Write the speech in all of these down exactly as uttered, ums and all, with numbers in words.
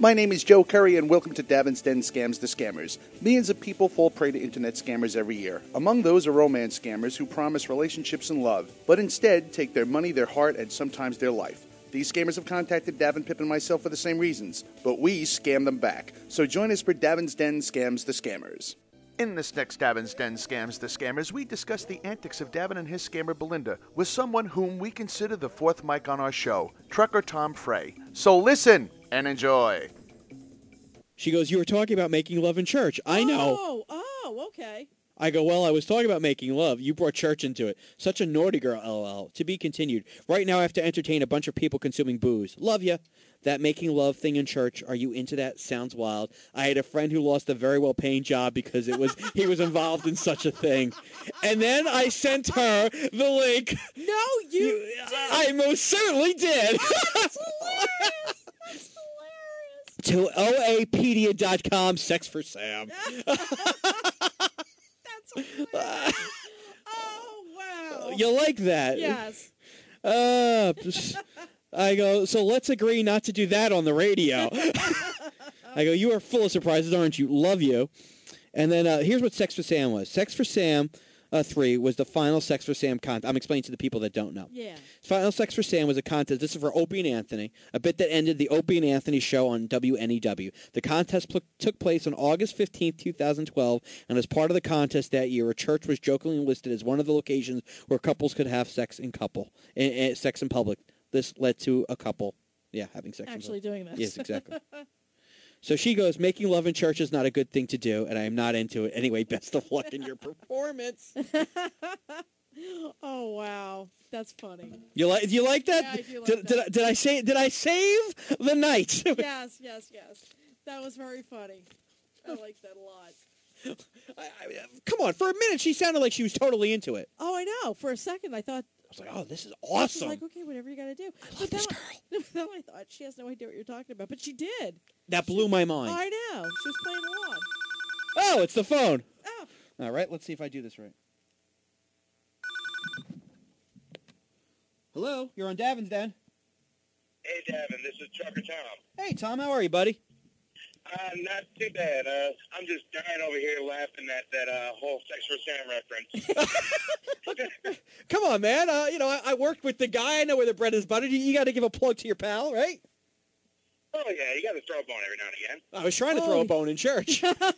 My name is Joe Curry, and welcome to Davin's Den Scams the Scammers. Millions of people fall prey to internet scammers every year. Among those are romance scammers who promise relationships and love, but instead take their money, their heart, and sometimes their life. These scammers have contacted Davin, Pip, and myself for the same reasons, but we scam them back. So join us for Davin's Den Scams the Scammers. In this next Davin's Den Scams the Scammers, we discuss the antics of Davin and his scammer Belinda with someone whom we consider the fourth mic on our show, Trucker Tom Frey. So listen and enjoy. She goes, you were talking about making love in church. I know. Oh, oh, okay. I go, well, I was talking about making love. You brought church into it. Such a naughty girl, lol. To be continued. Right now I have to entertain a bunch of people consuming booze. Love ya. That making love thing in church, are you into that? Sounds wild. I had a friend who lost a very well-paying job because it was he was involved in such a thing. And then I sent her the link. No, you, you did. I most certainly did. Oh, that's hilarious. That's hilarious. To oapedia dot com, sex for Sam. That's hilarious. Oh, wow. You like that? Yes. Uh, I go, so let's agree not to do that on the radio. I go, you are full of surprises, aren't you? Love you. And then uh, here's what Sex for Sam was. Sex for Sam uh, three was the final Sex for Sam contest. I'm explaining to the people that don't know. Yeah. Final Sex for Sam was a contest. This is for Opie and Anthony, a bit that ended the Opie and Anthony show on W N E W. The contest pl- took place on August fifteenth, twenty twelve, and as part of the contest that year, a church was jokingly listed as one of the locations where couples could have sex in couple, in, in, sex in public. This led to a couple, yeah, having sex. Actually doing this. Yes, exactly. So she goes, making love in church is not a good thing to do, and I am not into it. Anyway, best of luck in your performance. Oh, wow. That's funny. You like? Do you like that? Yeah, I do like did, that. Did, I, did I say? Did I save the night? Yes, yes, yes. That was very funny. I like that a lot. I, I, come on, for a minute she sounded like she was totally into it. Oh, I know. For a second, I thought. I was like, oh, this is I awesome. was like, okay, whatever you got to do. I love but this then girl. I, then I thought, she has no idea what you're talking about. But she did. That blew she, my mind. I know. She was playing along. Oh, it's the phone. Oh. All right, let's see if I do this right. Hello, you're on Davin's Den. Hey, Davin, this is Trucker Tom. Hey, Tom, how are you, buddy? Uh, not too bad. Uh, I'm just dying over here laughing at that uh, whole Sex for Sam reference. Come on, man. Uh, you know, I, I worked with the guy. I know where the bread is buttered. You, you got to give a plug to your pal, right? Oh, yeah, you got to throw a bone every now and again. I was trying to oh. throw a bone in church. Well,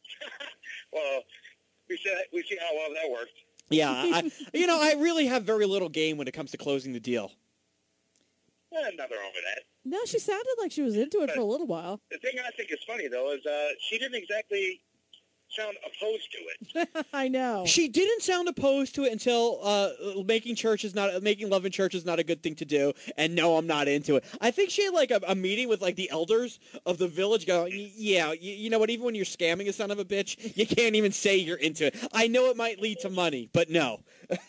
we see, we see how well that worked. Yeah, I, you know, I really have very little game when it comes to closing the deal. Eh, nothing wrong with that. No, she sounded like she was into it But for a little while. The thing I think is funny, though, is uh, she didn't exactly sound opposed to it. I know. She didn't sound opposed to it until uh, making church is not making love in church is not a good thing to do, and no, I'm not into it. I think she had like a, a meeting with like the elders of the village, going, yeah, you, you know what? Even when you're scamming a son of a bitch, you can't even say you're into it. I know it might lead to money, but no.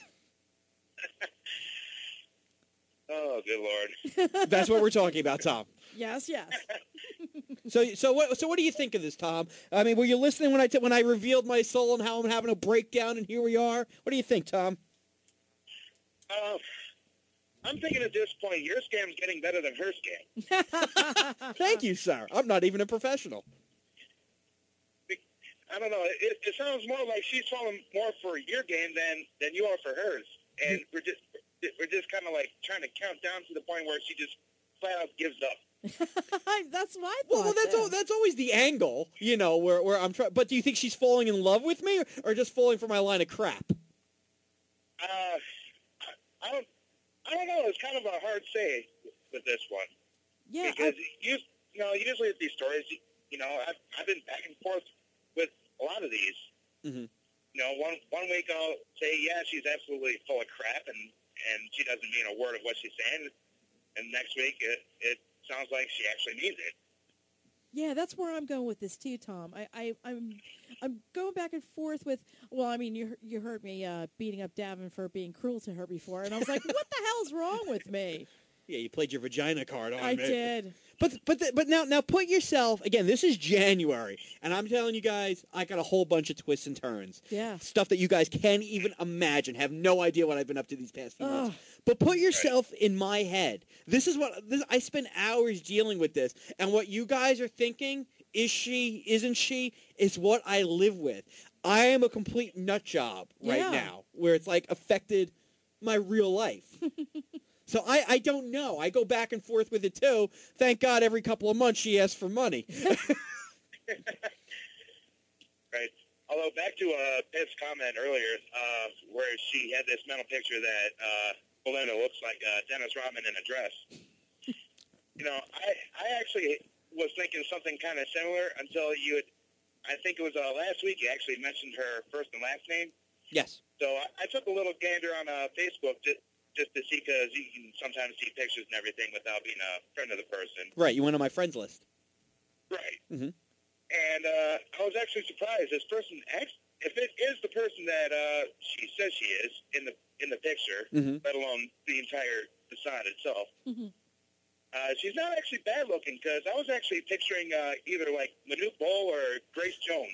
Oh, good Lord. That's what we're talking about, Tom. Yes, yes. So, so what? So, what do you think of this, Tom? I mean, were you listening when I t- when I revealed my soul and how I'm having a breakdown, and here we are? What do you think, Tom? Uh, I'm thinking at this point, your scam's getting better than her scam. Thank you, sir. I'm not even a professional. I don't know. It, it sounds more like she's falling more for your game than, than you are for hers. And we're just we're just kind of like trying to count down to the point where she just flat out gives up. That's my thought. Well, well that's al- that's always the angle, you know, where where I'm trying. But do you think she's falling in love with me, or, or just falling for my line of crap? Uh, I, I don't I don't know. It's kind of a hard say with this one. Yeah. Because I, you you know usually with these stories, you, you know, I've I've been back and forth with a lot of these. Mm-hmm. You know, one one week I'll say, yeah, she's absolutely full of crap, and, and she doesn't mean a word of what she's saying. And next week, it, it sounds like she actually means it. Yeah, that's where I'm going with this too, Tom. I, I, I'm, I'm going back and forth with. Well, I mean, you you heard me uh, beating up Davin for being cruel to her before, and I was like, what the hell's wrong with me? Yeah, you played your vagina card on I me. did. But but the, but now now put yourself again. This is January, and I'm telling you guys, I got a whole bunch of twists and turns. Yeah. Stuff that you guys can't even imagine. Have no idea what I've been up to these past few months. Ugh. But put yourself in my head. This is what this, I spend hours dealing with this, and what you guys are thinking, is she, isn't she, is what I live with. I am a complete nut job right Yeah. now, where it's like affected my real life. So I, I don't know. I go back and forth with it too. Thank God every couple of months she asks for money. Right. Although back to uh, Pitt's comment earlier, uh, where she had this mental picture that uh, Belinda looks like uh, Dennis Rodman in a dress. You know, I I actually was thinking something kind of similar until you had, I think it was uh, last week, you actually mentioned her first and last name. Yes. So I, I took a little gander on uh, Facebook just, just to see, because you can sometimes see pictures and everything without being a friend of the person. Right. You went on my friends list. Right. Mm-hmm. And uh, I was actually surprised. This person, if it is the person that uh, she says she is in the in the picture, mm-hmm. let alone the entire facade itself, Mm-hmm. uh, she's not actually bad looking. Because I was actually picturing uh, either like Manute Bol or Grace Jones.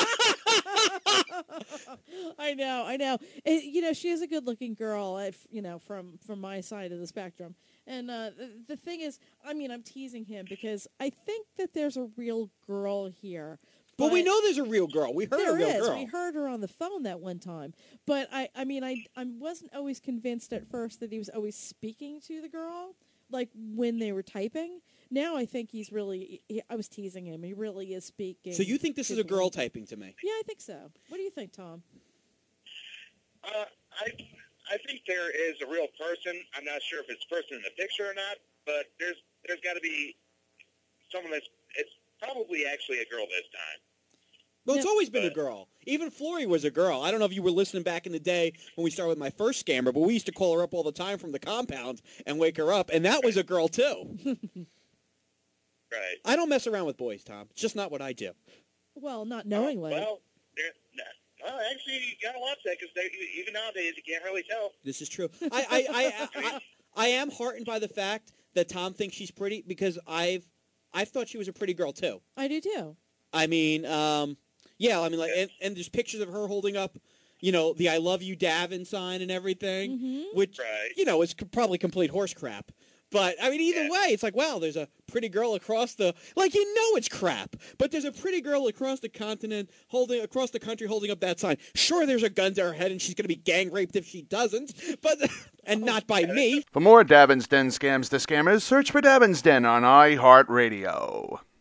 I know, I know. And, you know, she is a good-looking girl. If, you know, from from my side of the spectrum. And uh, the, the thing is, I mean, I'm teasing him because I think that there's a real girl here. But, but we know there's a real girl. We heard there a real is. girl. We heard her on the phone that one time. But I, I mean, I, I wasn't always convinced at first that he was always speaking to the girl, like when they were typing. Now I think he's really. He, I was teasing him. He really is speaking. So you think this is a girl typing to me? Yeah, I think so. What do you think, Tom? Uh, I I think there is a real person. I'm not sure if it's the person in the picture or not, but there's there's got to be someone that's. It's probably actually a girl this time. Well, it's always been but, a girl. Even Flory was a girl. I don't know if you were listening back in the day when we started with my first scammer, but we used to call her up all the time from the compound and wake her up, and that was a girl too. Right. I don't mess around with boys, Tom. It's just not what I do. Well, not knowingly. Uh, well, well, actually, you gotta watch that because even nowadays you can't really tell. This is true. I I, I, I, I I am heartened by the fact that Tom thinks she's pretty because I've I've thought she was a pretty girl too. I do too. I mean, um, yeah, I mean, like, and, and there's pictures of her holding up, you know, the "I love you, Davin" sign and everything, mm-hmm. which right. you know is probably complete horse crap. But I mean, either yeah. way, it's like, wow, there's a pretty girl across the like, you know, it's crap. But there's a pretty girl across the continent holding across the country holding up that sign. Sure, there's a gun to her head, and she's going to be gang raped if she doesn't. But and not by me. For more Davin's Den scams to scammers, search for Davin's Den on iHeartRadio.